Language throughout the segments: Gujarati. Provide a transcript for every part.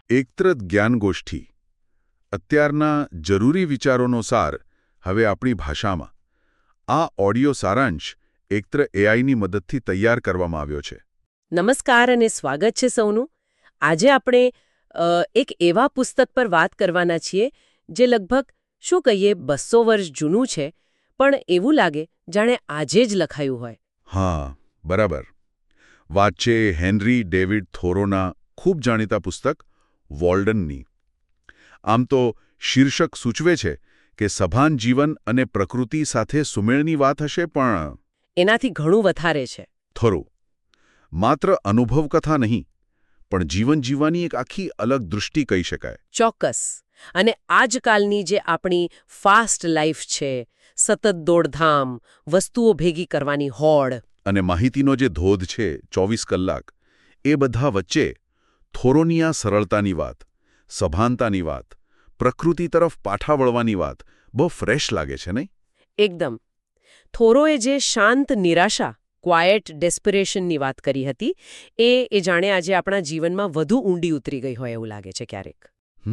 એકત્રત જ્ઞાનગોષ્ઠી અત્યારના જરૂરી વિચારોનો સાર હવે આપણી ભાષામાં આ ઓડિયો સારાંશ એકત્ર એઆઈની મદદથી તૈયાર કરવામાં આવ્યો છે. નમસ્કાર અને સ્વાગત છે સૌનું. આજે આપણે એક એવા પુસ્તક પર વાત કરવાના છીએ જે લગભગ શું કહીએ 200 વર્ષ જૂનું છે, પણ એવું લાગે જાણે આજે જ લખાયું હોય. હા, બરાબર. વાત છે હેનરી ડેવિડ થોરોના ખૂબ જાણીતા પુસ્તક વોલ્ડનની. આમ તો શીર્ષક સૂચવે છે કે સભાન જીવન અને પ્રકૃતિ સાથે સુમેળની વાત હશે, પણ એનાથી ઘણું વધારે છે. થોરો માત્ર અનુભવ કથા નહીં, પણ જીવન જીવવાની એક આખી અલગ દૃષ્ટિ કહી શકાય. ચોક્કસ. અને આજકાલની જે આપણી ફાસ્ટ લાઈફ છે, સતત દોડધામ, વસ્તુઓ ભેગી કરવાની હોડ અને માહિતીનો જે ધોધ છે 24 કલાક, એ બધા વચ્ચે થોરોની આ સરળતાની વાત, સભાનતાની વાત, પ્રકૃતિ તરફ પાછા વળવાની વાત બહુ ફ્રેશ લાગે છે નહીં? એકદમ. થોરોએ જે શાંત નિરાશા, ક્વાયટ ડેસ્પિરેશનની વાત કરી હતી, એ જાણે આજે આપણા જીવનમાં વધુ ઊંડી ઉતરી ગઈ હોય એવું લાગે છે ક્યારેક.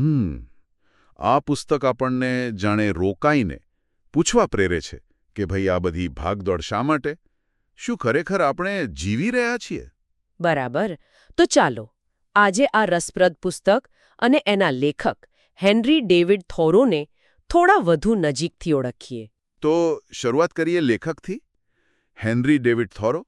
આ પુસ્તક આપણને જાણે રોકાઈને પૂછવા પ્રેરે છે કે ભાઈ, આ બધી ભાગદોડ શા માટે? શું ખરેખર આપણે જીવી રહ્યા છીએ? બરાબર. તો ચાલો આજે આ રસપ્રદ પુસ્તક અને એના લેખક હેનરી ડેવિડ થોરોને થોડા વધુ નજીકથી ઓળખીએ. તો શરૂઆત કરીએ લેખકથી. હેનરી ડેવિડ થોરો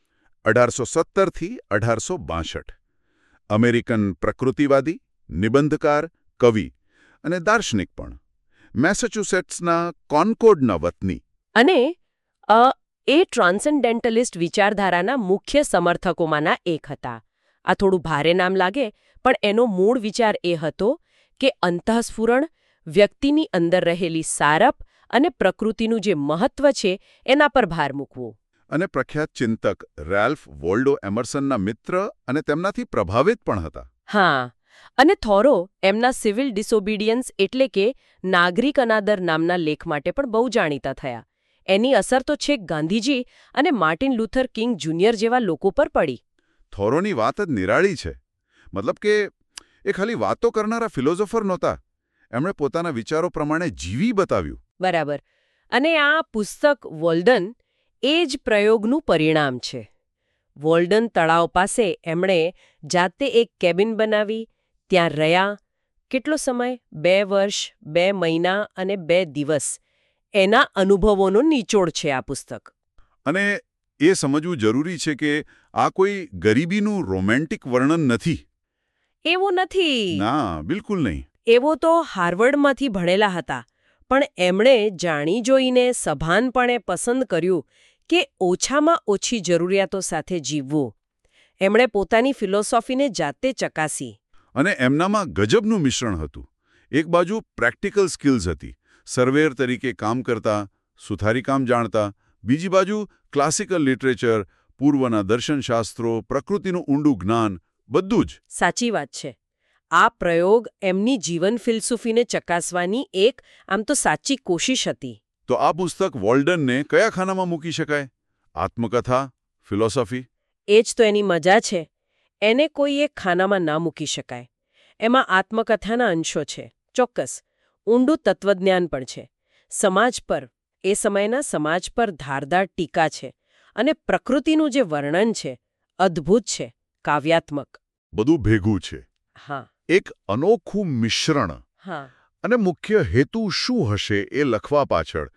1817થી 1862. અમેરિકન પ્રકૃતિવાદી, નિબંધકાર, કવિ અને દાર્શનિક પણ. મેસેચ્યુસેટ્સના કોન્કોર્ડના વતની. અને એ ટ્રાન્સેન્ડેન્ટલિસ્ટ વિચારધારાના મુખ્ય સમર્થકોમાંના એક હતા. આ થોડું ભારે નામ લાગે, પણ એનો મૂળ વિચાર એ હતો કે અંતઃસ્ફુરણ, વ્યક્તિની અંદર રહેલી સારપ અને પ્રકૃતિનું જે મહત્વ છે એના પર ભાર મૂકવો. અને પ્રખ્યાત ચિંતક રેલ્ફ વોલ્ડો એમર્સનના મિત્ર અને તેમનાથી પ્રભાવિત પણ હતા. હા. અને થોરો એમના સિવિલ ડિસોબિડિયન્સ એટલે કે નાગરિક અનાદર નામના લેખ માટે પણ બહુ જાણીતા થયા. એની અસર તો છેક ગાંધીજી અને માર્ટિન લ્યુથર કિંગ જુનિયર જેવા લોકો પર પડી. થોરોની વાત જ નિરાળી છે. મતલબ કે એ ખાલી વાતો કરનારા ફિલોસોફર નહોતા. એમણે પોતાના વિચારો પ્રમાણે જીવી બતાવ્યું. બરાબર. અને આ પુસ્તક વોલ્ડન એ જ પ્રયોગનું પરિણામ છે. વોલ્ડન તળાવ પાસે એમણે જાતે એક કેબિન બનાવી, ત્યાં રહ્યા. કેટલો સમય? 2 વર્ષ, 2 મહિના અને 2 દિવસ. એના અનુભવોનો નિચોડ છે આ પુસ્તક. અને એ સમજવું જરૂરી છે કે આ કોઈ ગરીબીનું રોમેન્ટિક વર્ણન નથી. એવું નથી. ના, બિલકુલ નહીં. એવો તો હાર્વર્ડમાંથી ભણેલા હતા, પણ એમણે જાણી જોઈને સભાનપણે પસંદ કર્યું કે ઓછામાં ઓછી જરૂરિયાતો સાથે જીવવું. એમણે પોતાની ફિલોસોફીને જાતે ચકાસી. અને એમનામાં ગજબનું મિશ્રણ હતું. એક બાજુ પ્રેક્ટિકલ સ્કિલ્સ હતી, સર્વેયર તરીકે કામ કરતા, સુથારીકામ જાણતા. બીજી બાજુ ક્લાસિકલ લિટરેચર, પૂર્વના દર્શનશાસ્ત્રો, પ્રકૃતિનું ઊંડું જ્ઞાન, બધું જ. સાચી વાત છે. આ પ્રયોગ એમની જીવન ફિલસૂફીને ચકાસવાની એક આમ તો સાચી કોશિશ હતી. તો આ પુસ્તક વોલ્ડનને કયા ખાનામાં મૂકી શકાય? આત્મકથા, ફિલોસોફી? એ જ તો એની મજા છે. એને કોઈ એક ખાનામાં ના મૂકી શકાય. એમાં આત્મકથાના અંશો છે, ચોક્કસ. ઊંડું તત્વજ્ઞાન પણ છે. સમાજ પર, એ સમયના સમાજ પર ધારદાર ટીકા છે. અને પ્રકૃતિનું જે વર્ણન છે, અદ્ભુત છે, કાવ્યાત્મક. બધું ભેગું છે. હા. એક અનોખું મિશ્રણ. હા. અને મુખ્ય હેતુ શું હશે એ લખવા પાછળ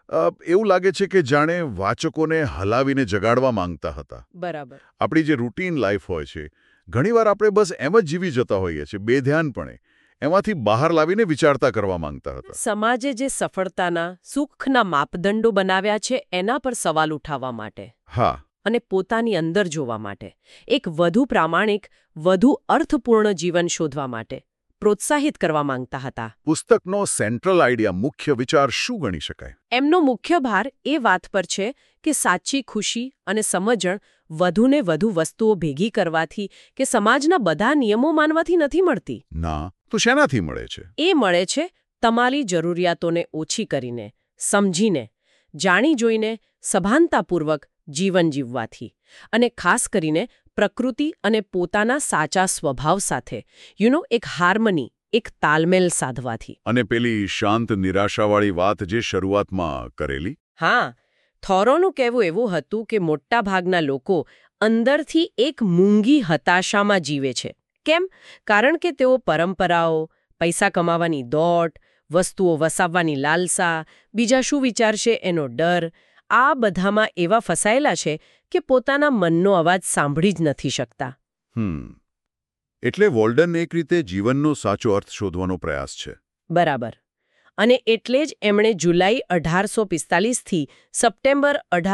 એવું લાગે છે કે જાણે વાચકોને હલાવીને જગાડવા માંગતા હતા. બરાબર. આપણી જે રૂટીન લાઈફ હોય છે, ઘણીવાર આપણે બસ એમ જ જીવી જતા હોઈએ છીએ, બેધ્યાનપણે. એમાંથી બહાર લાવીને વિચારતા કરવા માંગતા હતા. સમાજે જે સફળતાના, સુખના માપદંડો બનાવ્યા છે એના પર સવાલ ઉઠાવવા માટે. હા. અને પોતાની અંદર જોવા માટે, એક વધુ પ્રામાણિક, વધુ અર્થપૂર્ણ જીવન શોધવા માટે પ્રોત્સાહિત કરવા માંગતા હતા. પુસ્તકનો સેન્ટ્રલ આઈડિયા, મુખ્ય વિચાર શું ગણી શકાય? એમનો મુખ્ય ભાર એ વાત પર છે કે સાચી ખુશી અને સમજણ વધુને વધુ વસ્તુઓ ભેગી કરવાથી કે સમાજના બધા નિયમો માનવાથી નથી મળતી. ના, તો શેનાથી મળે છે? એ મળે છે તમારી જરૂરિયાતોને ઓછી કરીને, સમજીને, જાણી જોઈને, સભાનતાપૂર્વક જીવન જીવવાથી. અને ખાસ કરીને પ્રકૃતિ અને પોતાના સાચા સ્વભાવ સાથે એક હાર્મની, એક તાલમેલ સાધવાથી. અને પેલી શાંત નિરાશાવાળી વાત જે શરૂઆતમાં કરેલી. હા, થોરોનું કહેવું એવું હતું કે મોટાભાગના લોકો અંદરથી એક મૂંગી હતાશામાં જીવે છે. કેમ? કારણ કે તેઓ પરંપરાઓ, પૈસા કમાવાની દોટ, વસ્તુઓ વસાવવાની લાલસા, બીજા શું વિચારશે એનો ડર, આ બધામાં એવા ફસાયેલા છે કે પોતાના મનનો અવાજ સાંભળી જ નથી શકતા. એટલે વોલ્ડન એક રીતે જીવનનો સાચો અર્થ શોધવાનો પ્રયાસ છે. બરાબર. અને એટલે જ એમણે જુલાઈ 1845થી સપ્ટેમ્બર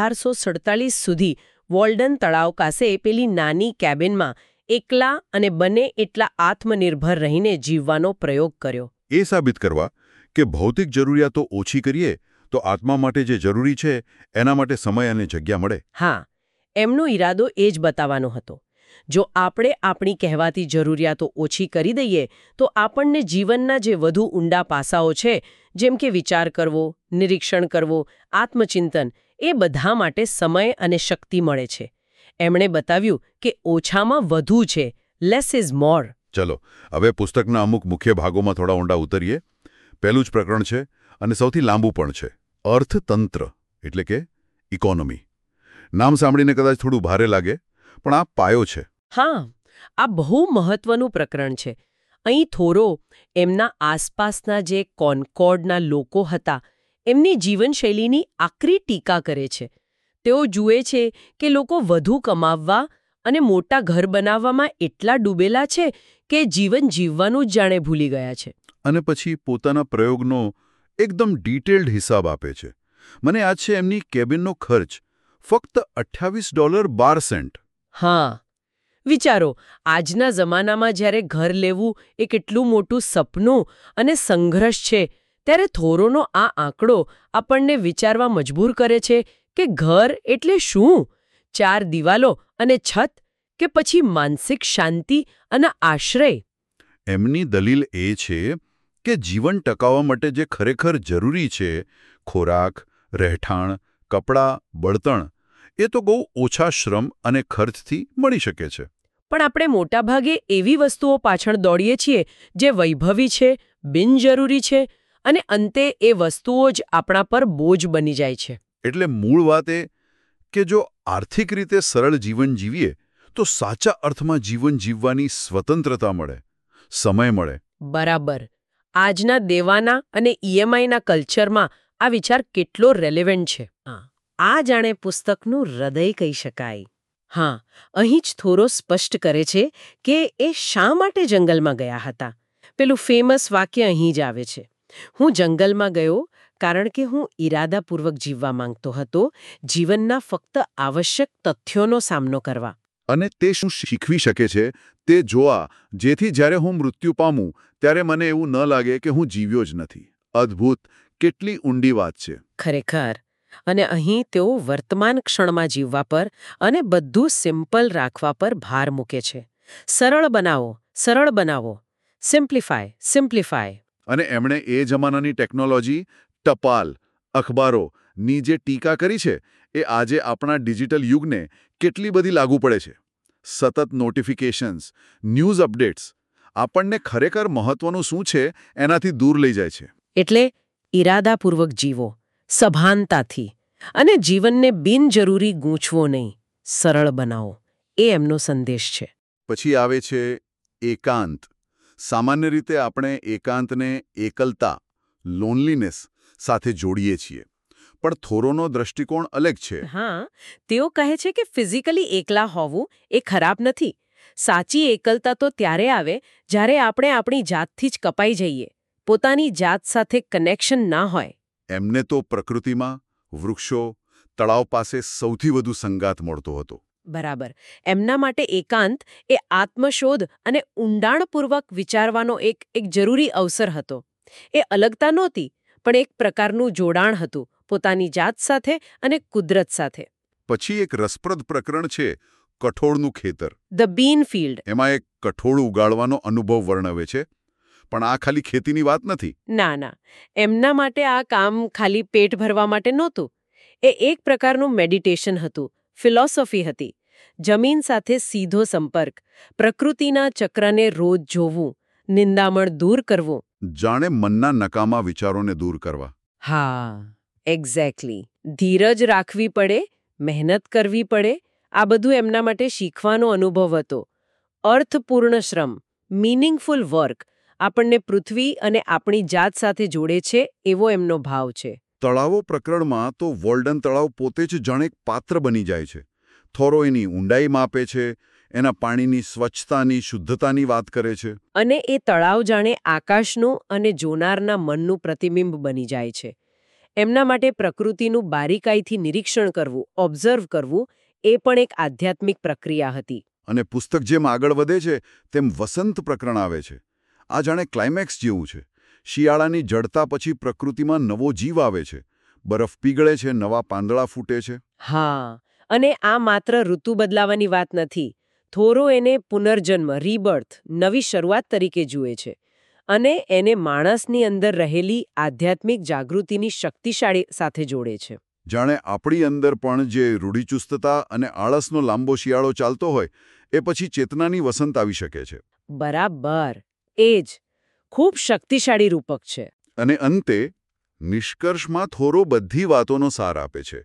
1847 સુધી વોલ્ડન તળાવ પાસે પેલી નાની કેબિનમાં એકલા અને બને એટલા આત્મનિર્ભર રહીને જીવવાનો પ્રયોગ કર્યો. એ સાબિત કરવા કે ભૌતિક જરૂરિયાતો ઓછી કરીએ તો આત્મા માટે જે જરૂરી છે એના માટે સમય અને જગ્યા મળે. હા, એમનો ઈરાદો એ જ બતાવવાનો હતો. જો આપણે આપણી કહેવાતી જરૂરિયાતો ઓછી કરી દઈએ તો આપણને જીવનના જે વધુ ઊંડા પાસાઓ છે, જેમ કે વિચાર કરવો, નિરીક્ષણ કરવું, આત્મચિંતન, એ બધા માટે સમય અને શક્તિ મળે છે. એમણે બતાવ્યું કે ઓછામાં વધુ છે, લેસ ઇઝ મોર. ચલો, હવે પુસ્તકના અમુક મુખ્ય ભાગોમાં થોડા ઊંડા ઉતરીએ. પહેલું જ પ્રકરણ છે અને સૌથી લાંબુ પણ છે, અર્થતંત્ર એટલે કે ઇકોનોમી. નામ સાંભળીને કદાચ થોડું ભારે લાગે, પણ આ પાયો છે. હા, આ બહુ મહત્વનું પ્રકરણ છે. અહીં થોરો એમના આસપાસના જે કોન્કોર્ડના લોકો હતા એમની જીવનશૈલીની આકરી ટીકા કરે છે. તેઓ જુએ છે કે લોકો વધુ કમાવવા અને મોટા ઘર બનાવવામાં એટલા ડૂબેલા છે કે જીવન જીવવાનું જ જાણે ભૂલી ગયા છે. અને પછી પોતાના પ્રયોગનો એકદમ ડિટેલ્ડ હિસાબ આપે છે. મને યાદ છે એમની કેબિનનો ખર્ચ ફક્ત $28.12. હા, વિચારો, આજના જમાનામાં જ્યારે ઘર લેવું એક એટલું મોટું સપનું અને સંઘર્ષ છે, ત્યારે થોરોનો આ આંકડો આપણને વિચારવા મજબૂર કરે છે કે ઘર એટલે શું? 4 દિવાલો અને છત, કે પછી માનસિક શાંતિ અને આશ્રય? એમની દલીલ એ છે કે જીવન ટકાવવા માટે જે ખરેખર જરૂરી છે, ખોરાક, રહેઠાણ, કપડાં, બળતણ, એ તો બહુ ઓછા શ્રમ અને ખર્ચથી મળી શકે છે. પણ આપણે મોટાભાગે એવી વસ્તુઓ પાછળ દોડીએ છીએ જે વૈભવી છે, બિનજરૂરી છે, અને અંતે એ વસ્તુઓ જ આપણા પર બોજ બની જાય છે. એટલે મૂળ વાત એ કે જો આર્થિક રીતે સરળ જીવન જીવીએ તો સાચા અર્થમાં જીવન જીવવાની સ્વતંત્રતા મળે, સમય મળે. બરાબર. આજના દેવાના અને ઈએમઆઈના કલ્ચરમાં આ વિચાર કેટલો રેલેવન્ટ છે. આ જાણે પુસ્તકનું હૃદય કહી શકાય. હા, અહીં જ થોરો સ્પષ્ટ કરે છે કે એ શા માટે જંગલમાં ગયા હતા. પેલું ફેમસ વાક્ય અહીં જ આવે છે, હું જંગલમાં ગયો કારણ કે હું ઈરાદાપૂર્વક જીવવા માંગતો હતો, જીવનના ફક્ત આવશ્યક તથ્યોનો સામનો કરવા. અને તે શું શીખવી શકે છે તે જોવા, જેથી જ્યારે હું મૃત્યુ પામું ત્યારે મને એવું ન લાગે કે હું જીવ્યો જ નથી. અદ્ભુત, કેટલી ઊંડી વાત છે. ખરેખર. અને અહીં તેઓ વર્તમાન ક્ષણમાં જીવવા પર અને બધું સિમ્પલ રાખવા પર ભાર મૂકે છે. સરળ બનાવો, સરળ બનાવો, સિમ્પ્લિફાય, સિમ્પ્લિફાય. અને એમણે એ જમાનાની ટેકનોલોજી, ટપાલ, અખબારોની જે ટીકા કરી છે એ આજે આપણા ડિજિટલ યુગને કેટલી બધી લાગુ પડે છે. સતત નોટિફિકેશન્સ, ન્યૂઝ અપડેટ્સ આપણને ખરેખર મહત્વનું શું છે એનાથી દૂર લઈ જાય છે. એટલે ઈરાદાપૂર્વક જીવો, સભાનતાથી, અને જીવનને બિનજરૂરી ગૂંચવો નહીં, સરળ બનાવો. એ એમનો સંદેશ છે. પછી આવે છે એકાંત. સામાન્ય રીતે આપણે એકાંતને એકલતા, લોનલીનેસ સાથે જોડીએ છીએ, પણ થોરોનો દ્રષ્ટિકોણ અલગ છે. હા, તેઓ કહે છે કે ફિઝિકલી એકલા હોવું એ ખરાબ નથી. સાચી એકલતા તો ત્યારે આવે જ્યારે આપણે આપણી જાતથી જ કપાઈ જઈએ, પોતાની જાત સાથે કનેક્શન ના હોય. એમને તો પ્રકૃતિમાં, વૃક્ષો, તળાવ પાસે સૌથી વધુ સંગાત મળતો હતો. બરાબર. એમના માટે એકાંત એ આત્મશોધ અને ઊંડાણપૂર્વક વિચારવાનો એક જરૂરી અવસર હતો. એ અલગતા નહોતી, પણ એક પ્રકારનું જોડાણ હતું પોતાની જાત સાથે અને કુદરત સાથે. પછી એક રસપ્રદ પ્રકરણ છે, કઠોળનું ખેતર. The bean field. એમાં એક કઠોળ ઉગાડવાનો અનુભવ વર્ણવે છે, પણ આ ખાલી ખેતીની વાત નથી. ના ના, એમના માટે આ કામ ખાલી પેટ ભરવા માટે નહોતું. એ એક પ્રકારનું મેડિટેશન હતું, ફિલોસોફી હતી. જમીન સાથે સીધો સંપર્ક, પ્રકૃતિના ચક્રને રોજ જોવું, નિંદામણ દૂર કરવું. જાણે મનના નકામા વિચારોને દૂર કરવા. હા, એક્ઝેક્ટલી. ધીરજ રાખવી પડે, મહેનત કરવી પડે, આ બધું એમના માટે શીખવાનો અનુભવ હતો. અર્થપૂર્ણ શ્રમ, મીનિંગફુલ વર્ક, આપણને પૃથ્વી અને આપણી જાત સાથે જોડે છે એવો એમનો ભાવ છે. તળાવો પ્રકરણમાં તો વોલ્ડન તળાવ પોતે જ જાણે એક પાત્ર બની જાય છે. થોરો એની ઊંડાઈ માપે છે, એના પાણીની સ્વચ્છતાની શુદ્ધતાની વાત કરે છે. અને એ તળાવ જાણે આકાશનું અને જોનારના મનનું પ્રતિબિંબ બની જાય છે. એમના માટે પ્રકૃતિનું બારીકાઈથી નિરીક્ષણ કરવું, ઓબ્ઝર્વ કરવું, એ પણ એક આધ્યાત્મિક પ્રક્રિયા હતી. અને પુસ્તક જેમ આગળ વધે છે તેમ વસંત પ્રકરણ આવે છે. આ જાણે ક્લાઇમેક્સ જેવું છે. શિયાળાની જડતા પછી પ્રકૃતિમાં નવો જીવ આવે છે. બરફ પીગળે છે, નવા પાંદડા ફૂટે છે. હા, અને આ માત્ર ઋતુ બદલાવાની વાત નથી. થોરો એને પુનર્જન્મ, રીબર્થ, નવી શરૂઆત તરીકે જુએ છે. અને એને માણસની અંદર રહેલી આધ્યાત્મિક જાગૃતિની શક્તિશાળી સાથે જોડે છે. જાણે આપણી અંદર પણ જે રૂઢિચુસ્તતા અને આળસનો લાંબો શિયાળો ચાલતો હોય એ પછી ચેતનાની વસંત આવી શકે છે. બરાબર, એ જ. ખૂબ શક્તિશાળી રૂપક છે. અને અંતે નિષ્કર્ષમાં થોરો બધી વાતોનો સાર આપે છે.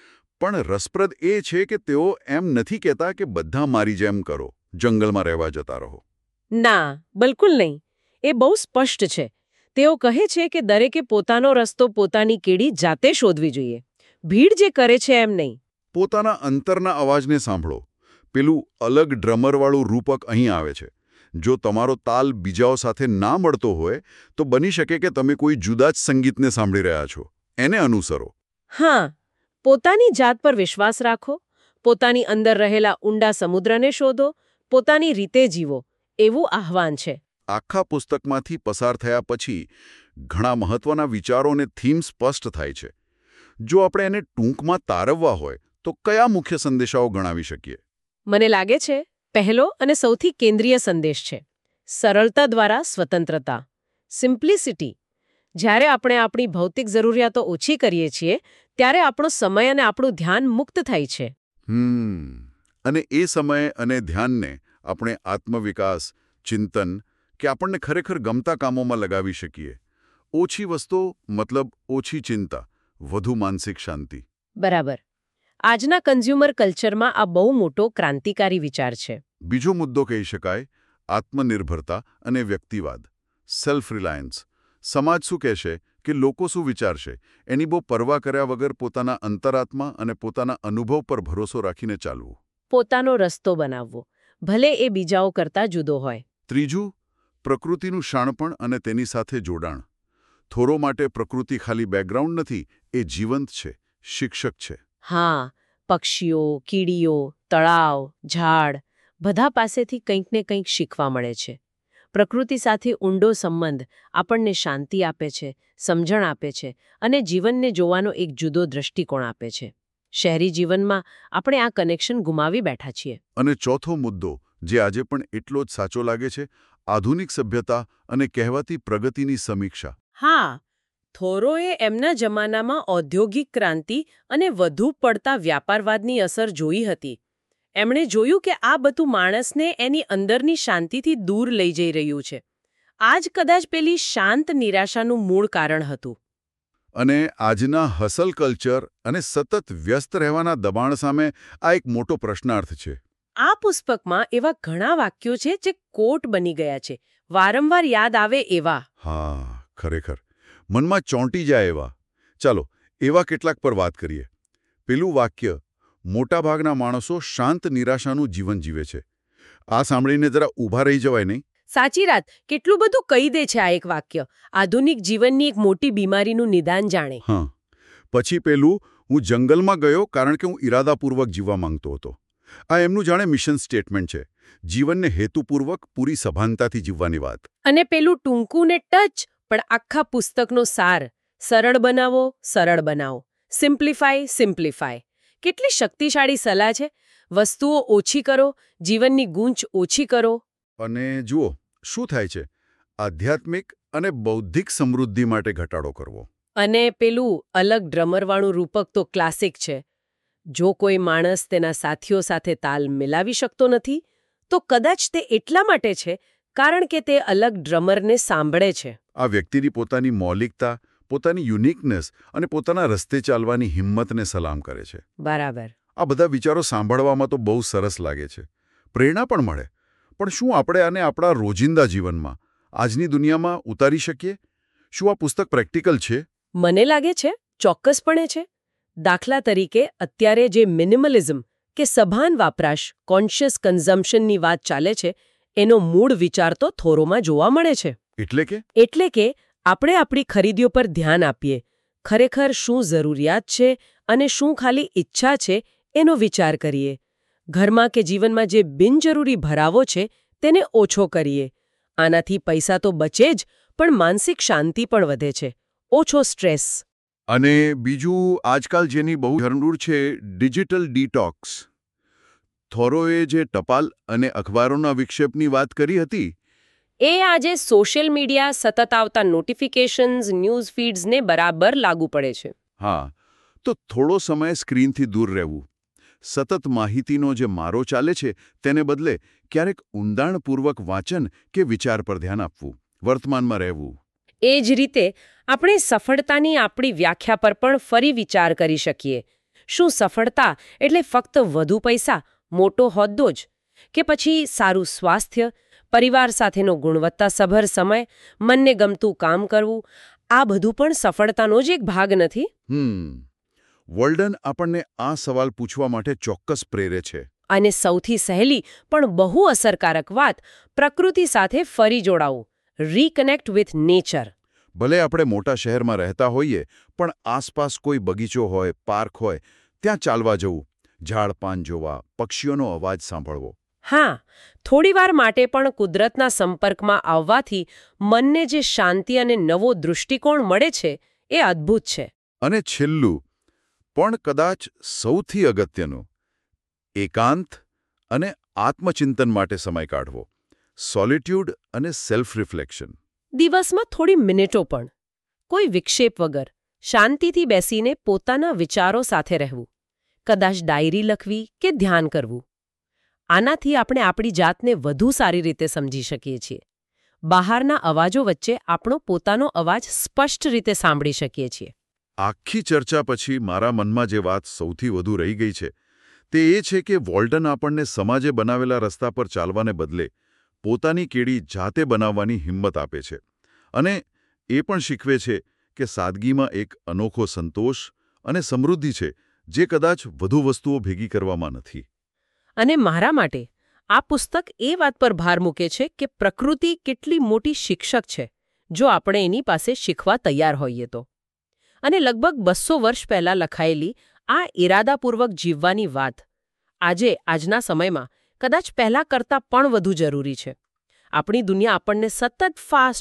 પણ રસપ્રદ એ છે કે તેઓ એમ નથી કહેતા કે બધા મારી જેમ કરો, જંગલમાં રહેવા જતા રહો. ના, બિલકુલ નહીં. એ બહુ સ્પષ્ટ છે. તેઓ કહે છે કે દરેકે પોતાનો રસ્તો, પોતાની કીડી જાતે શોધવી જોઈએ. ભીડ જે કરે છે એમ નહીં. પોતાના અંતરના અવાજને સાંભળો. પેલું અલગ ડ્રમરવાળું રૂપક અહીં આવે છે. જો તમારો તાલ બીજાઓ સાથે ના મળતો હોય તો બની શકે કે તમે કોઈ જુદા જ સંગીતને સાંભળી રહ્યા છો. એને અનુસરો. હા, પોતાની જાત પર વિશ્વાસ રાખો, પોતાની અંદર રહેલા ઊંડા સમુદ્રને શોધો, પોતાની રીતે જીવો, એવું આહ્વાન છે. આખા પુસ્તકમાંથી પસાર થયા પછી ઘણા મહત્વના વિચારો અને થીમ સ્પષ્ટ થાય છે. જો આપણે એને ટૂંકમાં તારવવા હોય તો કયા મુખ્ય સંદેશાઓ ગણાવી શકીએ? મને લાગે છે પહેલો અને સૌથી કેન્દ્રીય સંદેશ છે સરળતા દ્વારા સ્વતંત્રતા, સિમ્પ્લિસિટી. જ્યારે આપણે આપણી ભૌતિક જરૂરિયાતો ઓછી કરીએ છીએ ત્યારે આપણો સમય અને આપણું ધ્યાન મુક્ત થાય છે. અને એ સમય અને ધ્યાનને આપણે આત્મવિકાસ, ચિંતન કે આપણને ખરેખર ગમતા કામોમાં લગાવી શકીએ. ઓછી વસ્તુઓ મતલબ ઓછી ચિંતા, વધુ માનસિક શાંતિ. બરાબર. આજના કન્ઝ્યુમર કલ્ચરમાં આ બહુ મોટો ક્રાંતિકારી વિચાર છે. બીજો મુદ્દો કહી શકાય આત્મનિર્ભરતા અને વ્યક્તિવાદ, સેલ્ફ રિલાયન્સ. સમાજ શું કહેશે કે લોકો શું વિચારશે એની બહુ પરવા કર્યા વગર પોતાના અંતરાત્મા અને પોતાના અનુભવ પર ભરોસો રાખીને ચાલવું. પોતાનો રસ્તો બનાવવો, ભલે એ બીજાઓ કરતાં જુદો હોય. ત્રીજું, પ્રકૃતિનું શાણપણ અને તેની સાથે જોડાણ. થોરો માટે પ્રકૃતિ ખાલી બેકગ્રાઉન્ડ નથી, એ જીવંત છે, શિક્ષક છે. હા, પક્ષીઓ, કીડીઓ, તળાવ, ઝાડ, બધા પાસેથી કંઈક ને કંઈક શીખવા મળે છે. પ્રકૃતિ સાથે ઊંડો સંબંધ આપણને શાંતિ આપે છે, સમજણ આપે છે અને જીવનને જોવાનો એક જુદો દૃષ્ટિકોણ આપે છે. શહેરી જીવનમાં આપણે આ કનેક્શન ગુમાવી બેઠા છીએ. અને ચોથો મુદ્દો, જે આજે પણ એટલો જ સાચો લાગે છે, આધુનિક સભ્યતા અને કહેવાતી પ્રગતિની સમીક્ષા. હા, થોરોએ એમના જમાનામાં ઔદ્યોગિક ક્રાંતિ અને વધુ પડતા વ્યાપારવાદની અસર જોઈ હતી. એમણે જોયું કે આ બધું માણસને એની અંદરની શાંતિથી દૂર લઈ જઈ રહ્યું છે. આ જ કદાચ પેલી શાંત નિરાશાનું મૂળ કારણ હતું. અને આજના હસલ કલ્ચર અને સતત વ્યસ્ત રહેવાના દબાણ સામે આ એક મોટો પ્રશ્નાર્થ છે. આ પુસ્તકમાં એવા ઘણા વાક્યો છે જે કોટ બની ગયા છે, વારંવાર યાદ આવે એવા. હા, ખરેખર મનમાં ચોંટી જાય એવા. ચાલો એવા કેટલાક પર વાત કરીએ. પેલું વાક્ય, મોટાભાગના માણસો શાંત નિરાશાનું જીવન જીવે છે. આ સાંભળીને જરા ઊભા રહી જવાય નહીં? સાચી રાત. કેટલું બધું કહી દે છે આ એક વાક્ય. આધુનિક જીવનની એક મોટી બીમારીનું નિદાન જાણે. હા. પછી પેલું, હું જંગલમાં ગયો કારણ કે હું ઈરાદાપૂર્વક જીવવા માંગતો હતો. આ એમનું જાણે મિશન સ્ટેટમેન્ટ છે. જીવનને હેતુપૂર્વક પૂરી સભાનતાથી જીવવાની વાત. અને પેલું ટૂંકું ને ટચ પણ આખા પુસ્તકનો સાર, સરળ બનાવો, સરળ બનાવો, સિમ્પ્લિફાય, સિમ્પ્લિફાય. કેટલી શક્તિશાળી સલાહ છે. વસ્તુઓ ઓછી કરો, જીવનની ગૂંચ ઓછી કરો. અને જુઓ શું થાય છે. આધ્યાત્મિક અને બૌદ્ધિક સમૃદ્ધિ માટે ઘટાડો કરવો. અને પેલું અલગ ડ્રમરવાળું રૂપક તો ક્લાસિક છે. જો કોઈ માણસ તેના સાથીઓ સાથે તાલ મિલાવી શકતો નથી તો કદાચ તે એટલા માટે છે કારણ કે તે અલગ ડ્રમરને સાંભળે છે. આ વ્યક્તિની પોતાની મૌલિકતા, પોતાની યુનિકનેસ અને પોતાના રસ્તે ચાલવાની હિંમતને સલામ કરે છે. બરાબર. આ બધા વિચારો સાંભળવામાં તો બહુ સરસ લાગે છે. પ્રેરણા પણ મળે. પણ શું આપણે આને આપણા રોજિંદા જીવનમાં, આજની દુનિયામાં ઉતારી શકીએ? શું આ પુસ્તક પ્રેક્ટિકલ છે? મને લાગે છે ચોક્કસપણે છે. દાખલા તરીકે અત્યારે જે મિનિમલિઝમ કે સભાન વાપરાશ, કોન્શિયસ કન્ઝમ્પશનની વાત ચાલે છે, એનો મૂળ વિચાર તો થોરોમાં જોવા મળે છે. એટલે કે આપણે આપણી ખરીદીઓ પર ધ્યાન આપીએ, ખરેખર શું જરૂરિયાત છે અને શું ખાલી ઈચ્છા છે એનો વિચાર કરીએ. ઘરમાં કે જીવનમાં જે બિનજરૂરી ભરાવો છે તેને ઓછો કરીએ. આનાથી પૈસા તો બચે જ, પણ માનસિક શાંતિ પણ વધે છે, ઓછો સ્ટ્રેસ. અને બીજું, આજકાલ જેની બહુ જરૂર છે, ડિજિટલ ડિટોક્સ. થોરોએ જે ટપાલ અને અખબારોના વિક્ષેપની વાત કરી હતી, એ આજે સોશિયલ મીડિયા, સતત આવતા નોટિફિકેશન્સ, ન્યૂઝ ફીડ્સને બરાબર લાગુ પડે છે. હા, તો થોડો સમય સ્ક્રીનથી દૂર રહેવું, સતત માહિતીનો જે મારો ચાલે છે તેને બદલે ક્યારેક ઊંડાણપૂર્વક વાંચન કે વિચાર પર ધ્યાન આપવું, વર્તમાનમાં રહેવું. એ જ રીતે આપણે સફળતાની આપણી વ્યાખ્યા પર પણ ફરી વિચાર કરી શકીએ. શું સફળતા એટલે ફક્ત વધુ પૈસા, મોટો હોદ્દો જ, કે પછી સારું સ્વાસ્થ્ય, પરિવાર સાથેનો ગુણવત્તાસભર સમય, મનને ગમતું કામ કરવું? આ બધું પણ સફળતાનો જ એક ભાગ નથી? વોલ્ડન આપણને આ સવાલ પૂછવા માટે ચોક્કસ પ્રેરે છે. અને સૌથી સહેલી પણ બહુ અસરકારક વાત, પ્રકૃતિ સાથે ફરી જોડાવું, રીકનેક્ટ વિથ નેચર. ભલે આપણે મોટા શહેરમાં રહેતા હોઈએ, પણ આસપાસ કોઈ બગીચો હોય, પાર્ક હોય, ત્યાં ચાલવા જવું, ઝાડ-પાન જોવા, પક્ષીઓનો અવાજ સાંભળવો. હા, થોડીવાર માટે પણ કુદરતના સંપર્કમાં આવવાથી મનને જે શાંતિ અને નવો દૃષ્ટિકોણ મળે છે એ અદ્ભુત છે. અને છેલ્લું, પણ કદાચ સૌથી અગત્યનું, એકાંત અને આત્મચિંતન માટે સમય કાઢવો. સોલિટ્યુડ અને સેલ્ફ રિફ્લેક્શન. દિવસમાં થોડી મિનિટો પણ, કોઈ વિક્ષેપ વગર, શાંતિથી બેસીને પોતાના વિચારો સાથે રહેવું. કદાચ ડાયરી લખવી કે ધ્યાન કરવું. આનાથી આપણે આપણી જાતને વધુ સારી રીતે સમજી શકીએ છીએ. બહારના અવાજો વચ્ચે આપણો પોતાનો અવાજ સ્પષ્ટ રીતે સાંભળી શકીએ છીએ. આખી ચર્ચા પછી મારા મનમાં જે વાત સૌથી વધુ રહી ગઈ છે તે એ છે કે વોલ્ટન આપણને સમાજે બનાવેલા રસ્તા પર ચાલવાને બદલે પોતાની કેડી જાતે બનાવવાની હિંમત આપે છે. અને એ પણ શીખવે છે કે સાદગીમાં એક અનોખો સંતોષ અને સમૃદ્ધિ છે જે કદાચ વધુ વસ્તુઓ ભેગી કરવામાં નથી. અને મારા માટે આ પુસ્તક એ વાત પર ભાર મૂકે છે કે પ્રકૃતિ કેટલી મોટી શિક્ષક છે જો આપણે એની પાસે શીખવા તૈયાર હોઈએ તો. અને લગભગ 200 વર્ષ પહેલા લખાયેલી આ ઇરાદાપૂર્વક જીવવાની વાત આજે, આજના સમયમાં કદાચ પહેલા કરતાં પણ વધુ જરૂરી છે. આપણી દુનિયા આપણને સતત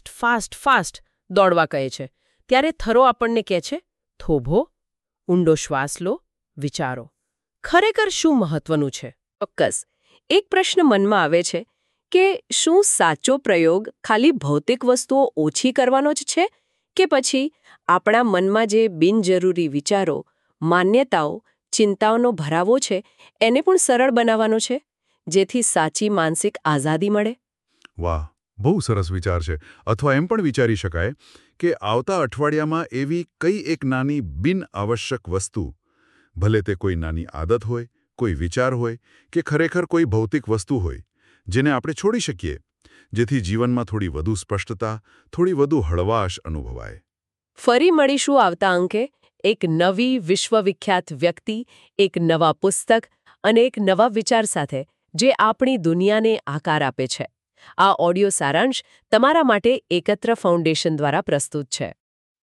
ફાસ્ટ દોડવા કહે છે, ત્યારે થરો આપણને કહે છે, થોભો, ઊંડો શ્વાસ લો, વિચારો. ખરેખર શું મહત્વનું છે? ચોક્કસ એક પ્રશ્ન મનમાં આવે છે કે શું સાચો પ્રયોગ ખાલી ભૌતિક વસ્તુઓ ઓછી કરવાનો જ છે, કે પછી આપણા મનમાં જે બિનજરૂરી વિચારો, માન્યતાઓ, ચિંતાઓનો ભરાવો છે એને પણ સરળ બનાવવાનો છે, જેથી સાચી માનસિક આઝાદી મળે? વાહ, બહુ સરસ વિચાર છે. અથવા એમ પણ વિચારી શકાય કે આવતા અઠવાડિયામાં એવી કઈ એક નાની બિનઆવશ્યક વસ્તુ, ભલે તે કોઈ નાની આદત હોય, કોઈ વિચાર હોય કે ખરેખર કોઈ ભૌતિક વસ્તુ હોય, જેને આપણે છોડી શકીએ, જેથી જીવનમાં થોડી વધુ સ્પષ્ટતા, થોડી વધુ હળવાશ અનુભવાય. ફરી મળીશું આવતા અંકે એક નવી વિશ્વવિખ્યાત વ્યક્તિ, એક નવા પુસ્તક અને એક નવા વિચાર સાથે જે આપણી દુનિયાને આકાર આપે છે. આ ઓડિયો સારાંશ તમારા માટે એકત્ર ફાઉન્ડેશન દ્વારા પ્રસ્તુત છે.